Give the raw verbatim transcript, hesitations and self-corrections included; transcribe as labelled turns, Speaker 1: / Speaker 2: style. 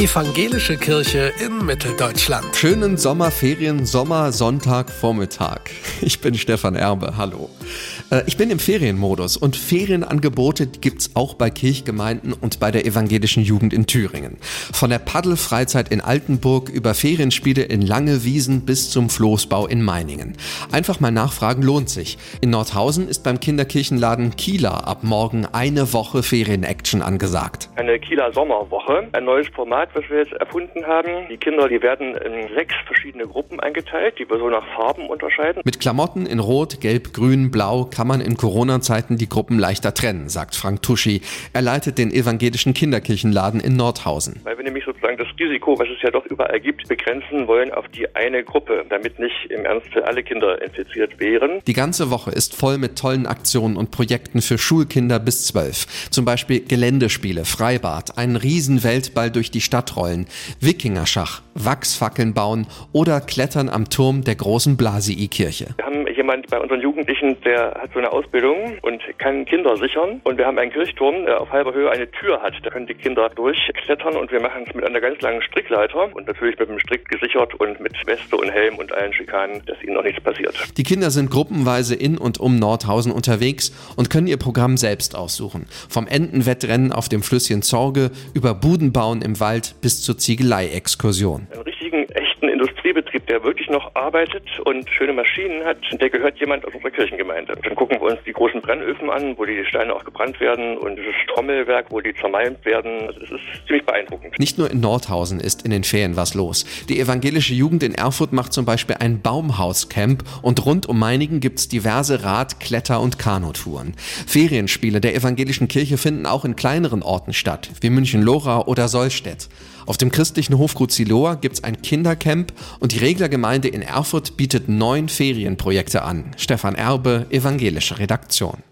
Speaker 1: Evangelische Kirche in Mitteldeutschland.
Speaker 2: Schönen Sommerferien, Sommer, Sonntag, Vormittag. Ich bin Stefan Erbe, hallo. Äh, ich bin im Ferienmodus und Ferienangebote gibt's auch bei Kirchgemeinden und bei der evangelischen Jugend in Thüringen. Von der Paddelfreizeit in Altenburg über Ferienspiele in Langewiesen bis zum Floßbau in Meiningen. Einfach mal nachfragen lohnt sich. In Nordhausen ist beim Kinderkirchenladen Kieler ab morgen eine Woche Ferienaction angesagt.
Speaker 3: Eine Kieler Sommerwoche, ein neues Format, was wir jetzt erfunden haben. Die Kinder, die werden in sechs verschiedene Gruppen eingeteilt, die wir so nach Farben unterscheiden.
Speaker 2: Mit Klamotten in Rot, Gelb, Grün, Blau kann man in Corona-Zeiten die Gruppen leichter trennen, sagt Frank Tuschi. Er leitet den evangelischen Kinderkirchenladen in Nordhausen.
Speaker 3: Weil wir nämlich sozusagen das Risiko, was es ja doch überall gibt, begrenzen wollen auf die eine Gruppe, damit nicht im Ernstfall alle Kinder infiziert wären.
Speaker 2: Die ganze Woche ist voll mit tollen Aktionen und Projekten für Schulkinder bis zwölf. Zum Beispiel Geländespiele, Freibad, einen riesen Weltball durch die Stadt rollen, Wikingerschach, Wachsfackeln bauen oder Klettern am Turm der großen Blasii-Kirche.
Speaker 3: Wir haben jemand bei unseren Jugendlichen, der hat so eine Ausbildung und kann Kinder sichern. Und wir haben einen Kirchturm, der auf halber Höhe eine Tür hat. Da können die Kinder durchklettern und wir machen es mit einer ganz langen Strickleiter und natürlich mit dem Strick gesichert und mit Weste und Helm und allen Schikanen, dass ihnen noch nichts passiert.
Speaker 2: Die Kinder sind gruppenweise in und um Nordhausen unterwegs und können ihr Programm selbst aussuchen. Vom Entenwettrennen auf dem Flüsschen Zorge über Budenbauen im Wald bis zur Ziegelei-Exkursion.
Speaker 3: Einen richtigen, echten Industriebetrieb, der wirklich noch arbeitet und schöne Maschinen hat, der gehört jemand aus unserer Kirchengemeinde. Dann gucken wir uns die großen Brennöfen an, wo die Steine auch gebrannt werden und dieses Trommelwerk, wo die zermalmt werden. Also es ist ziemlich beeindruckend.
Speaker 2: Nicht nur in Nordhausen ist in den Ferien was los. Die evangelische Jugend in Erfurt macht zum Beispiel ein Baumhauscamp und rund um Meiningen gibt's diverse Rad-, Kletter- und Kanutouren. Ferienspiele der evangelischen Kirche finden auch in kleineren Orten statt, wie München-Lorau oder Solstedt. Auf dem christlichen Hofgut Siloa gibt's ein Kindercamp und die Reglergemeinde in Erfurt bietet neun Ferienprojekte an. Stefan Erbe, evangelische Redaktion.